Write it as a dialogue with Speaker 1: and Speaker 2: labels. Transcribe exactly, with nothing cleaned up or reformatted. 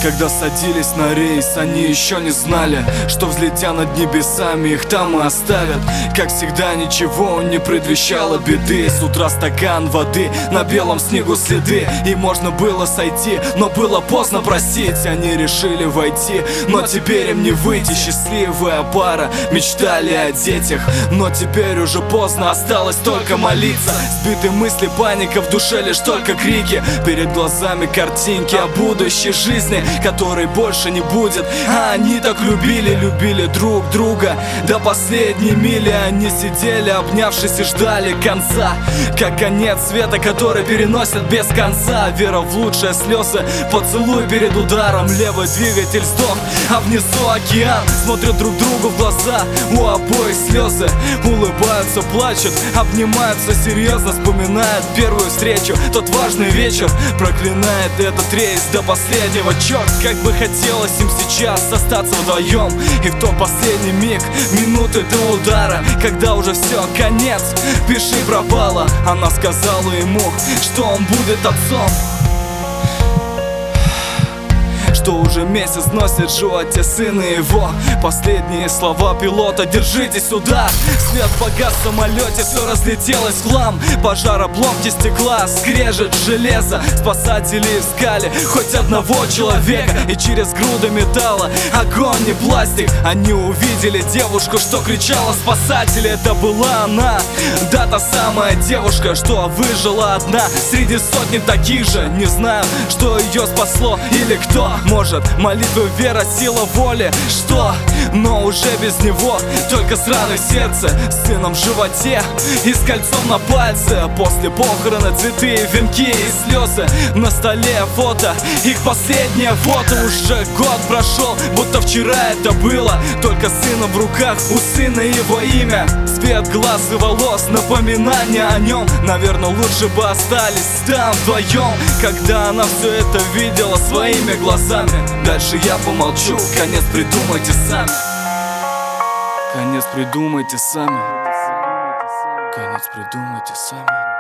Speaker 1: Когда садились на рейс, они еще не знали, что взлетя над небесами, их там и оставят. Как всегда, ничего не предвещало беды. С утра стакан воды, на белом снегу следы. И можно было сойти, но было поздно просить. Они решили войти, но теперь им не выйти. Счастливая пара, мечтали о детях, но теперь уже поздно, осталось только молиться. Сбиты мысли, паника, в душе лишь только крики. Перед глазами картинки о будущей жизни, которой больше не будет. А они так любили, любили друг друга. До последней мили они сидели, обнявшись, и ждали конца. Как конец света, который переносят без конца. Вера в лучшие, слезы, поцелуй перед ударом. Левый двигатель сдох, а внизу океан. Смотрят друг другу в глаза, у обоих слезы. Улыбаются, плачут, обнимаются серьезно. Вспоминают первую встречу, тот важный вечер. Проклинает этот рейс до последнего. Черт, как бы хотелось им сейчас остаться вдвоем. И в тот последний миг, минуты до удара, когда уже все, конец, пиши пропало. Она сказала ему, что он будет отцом, что уже месяц носит в животе сына его. Последние слова пилота: держитесь, удар. Свет погас в самолете, все разлетелось в хлам. Пожар, обломки стекла, скрежет железо. Спасатели искали хоть одного человека, и через груды металла, огонь и пластик, они увидели девушку, что кричала: спасатели! Это была она, да, та самая девушка, что выжила одна среди сотни таких же. Не знаю, что ее спасло или кто. Может, молитва, вера, сила воли, что? Но уже без него, только с раной в сердце, с сыном в животе и с кольцом на пальце. После похорона цветы, венки и слезы. На столе фото, их последнее фото. Уже год прошел, будто вчера это было. Только с сыном в руках, у сына его имя. Цвет глаз и волос, напоминание о нем. Наверное, лучше бы остались там вдвоем, когда она все это видела своими глазами. Дальше я помолчу, конец придумайте сами. Конец придумайте сами. Конец придумайте сами.